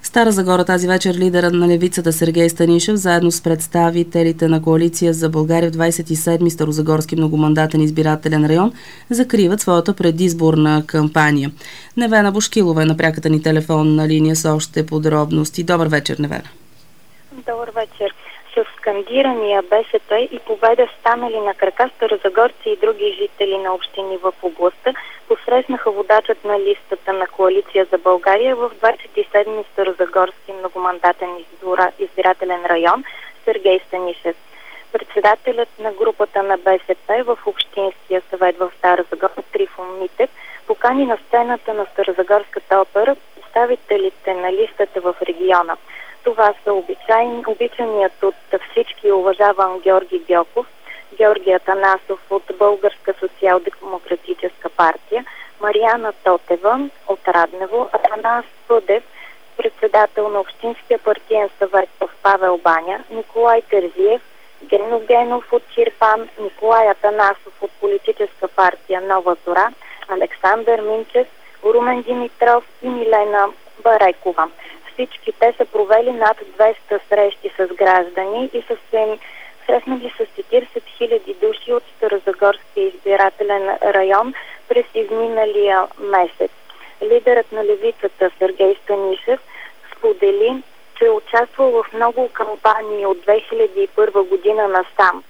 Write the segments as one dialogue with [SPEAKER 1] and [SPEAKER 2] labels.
[SPEAKER 1] Стара Загора тази вечер лидерът на левицата Сергей Станишев заедно с представителите на Коалиция за България в 27-ми Старозагорски многомандатен избирателен район закриват своята предизборна кампания. Невена Бошкилова е на пряката ни телефонна линия с още подробности. Добър вечер, Невена.
[SPEAKER 2] Добър вечер. С скандирания БСП и победа станали на крака старозагорци и други жители на общини в областта посрещнаха водачът на листата на Коалиция за България в 27-ми Старозагорски многомандатен избирателен район Сергей Станишев. Председателят на групата на БСП в Общинския съвет в Стара Загора Трифон Митев покани на сцената на Старозагорската опера представителите на листата в региона. Това са обичаният от всички уважаван Георги Гьоков, Георги Атанасов от Българска социал-демократическа партия, Мариана Тотева от Раднево, Атанас Пъдев, председател на Общинския партиен съвет в Павел баня, Николай Терзиев, Гено Генов от Чирпан, Николай Атанасов от Политическа партия Нова Зора, Александър Минчев, Румен Димитров и Милена Барекова. Всички те са провели над 200 срещи с граждани и са се срещнали с 40 000 души от Старозагорския избирателен район през изминалия месец. Лидерът на левицата Сергей Станишев сподели, че е участвал в много кампании от 2001 година насам.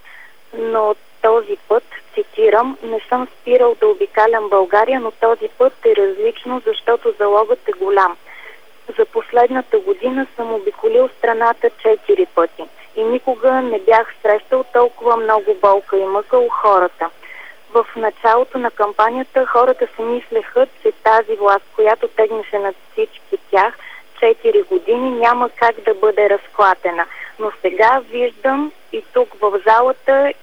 [SPEAKER 2] Но този път, цитирам, не съм спирал да обикалям България, но този път е различно, защото залогът е голям. За последната година съм обиколил страната 4 пъти и никога не бях срещал толкова много болка и мъка у хората. В началото на кампанията хората си мислеха, че тази власт, която тегнеше над всички тях 4 години, няма как да бъде разклатена. Но сега виждам и тук в залата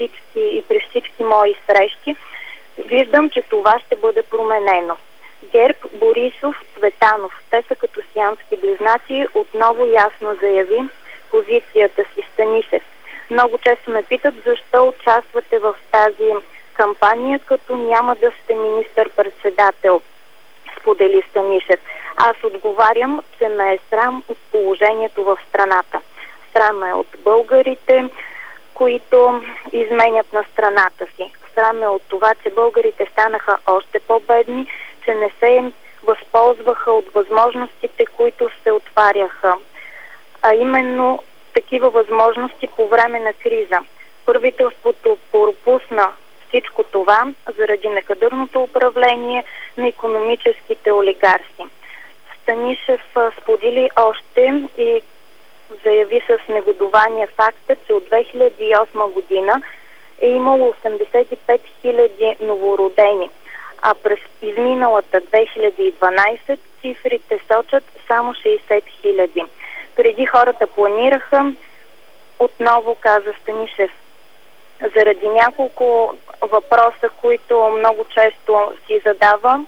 [SPEAKER 2] и при всички мои срещи, виждам, че това ще бъде променено. ГЕРБ, Борисов, Цветанов, те са като сиамски близнаци, отново ясно заяви позицията си Станишев. Много често ме питат защо участвате в тази кампания, като няма да сте министър-председател, сподели Станишев. Аз отговарям, че ме е срам от положението в страната. Срам е от българите, които изменят на страната си. Срам е от това, че българите станаха още по-бедни, че не се възползваха от възможностите, които се отваряха. А именно такива възможности по време на криза. Правителството пропусна всичко това заради некадърното управление на икономическите олигарси. Станишев сподели още и заяви с негодование факта, че от 2008 година е имало 85 000 новородени, а през изминалата 2012 цифрите сочат само 60 000. Преди хората планираха, отново каза Станишев, заради няколко въпроса, които много често си задава,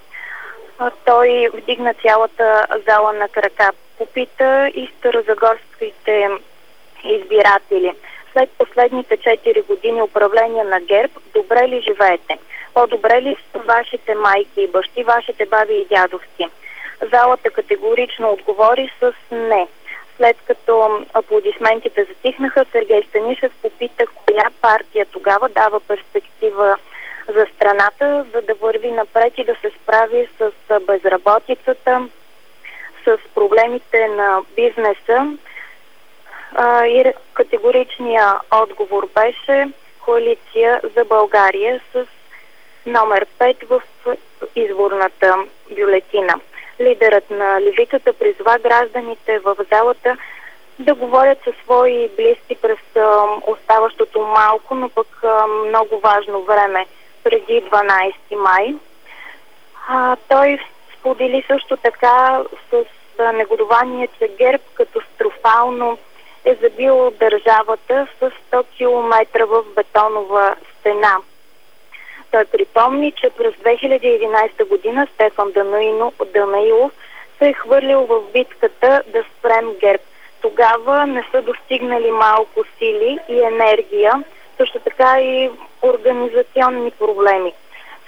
[SPEAKER 2] той вдигна цялата зала на крака. Попита и старозагорските избиратели: след последните 4 години управление на ГЕРБ, добре ли живеете? По-добре ли са вашите майки и бащи, вашите баби и дядовци? Залата категорично отговори с не. След като аплодисментите затихнаха, Сергей Станишев попита коя партия тогава дава перспектива за страната, за да върви напред и да се справи с безработицата, с проблемите на бизнеса. И категоричният отговор беше Коалиция за България с номер 5 в изборната бюлетина. Лидерът на левицата призва гражданите в залата да говорят със свои близки през оставащото малко, но пък много важно време преди 12 май. Той сподели също така с негодование, че ГЕРБ катастрофално е забил държавата с 100 км в бетонова стена. Той припомни, че през 2011 година Стефан Данаилов се е хвърлил в битката да спрем ГЕРБ. Тогава не са достигнали малко сили и енергия, също така и организационни проблеми.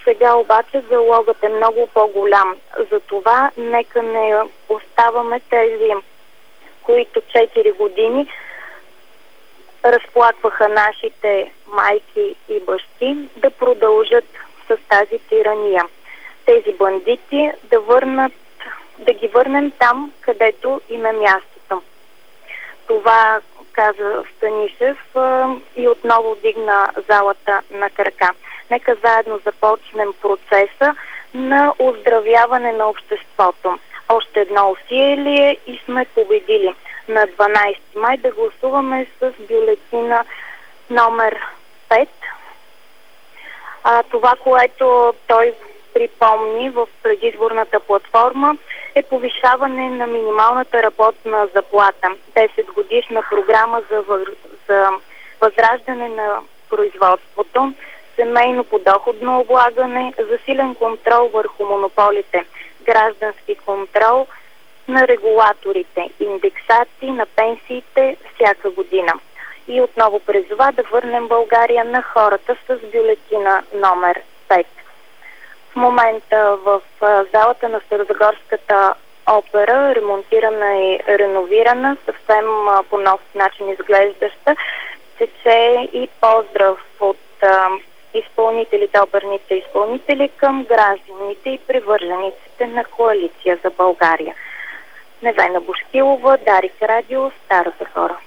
[SPEAKER 2] Сега обаче залогът е много по-голям. Затова нека не оставаме тези, които 4 години разплакваха нашите майки и бащи, да продължат с тази тирания. Тези бандити да ги върнем там, където им е мястото. Това каза Станишев и отново дигна залата на крака. Нека заедно започнем процеса на оздравяване на обществото. Още едно усилие и сме победили. На 12 май да гласуваме с бюлетина номер 5. Това, което той припомни в предизборната платформа, е повишаване на минималната работна заплата. 10 годишна програма за възраждане на производството, семейно подоходно облагане, засилен контрол върху монополите, граждански контрол на регулаторите, индексации на пенсиите всяка година. И отново призова да върнем България на хората с бюлетина номер 5. В момента в залата на Старозагорската опера, ремонтирана и реновирана, съвсем по нов начин изглеждаща, тече и поздрав от изпълнителите, оперните изпълнители към гражданите и привържениците на Коалиция за България. Невена Бошкилова, Дарик Радио, Стара Загора.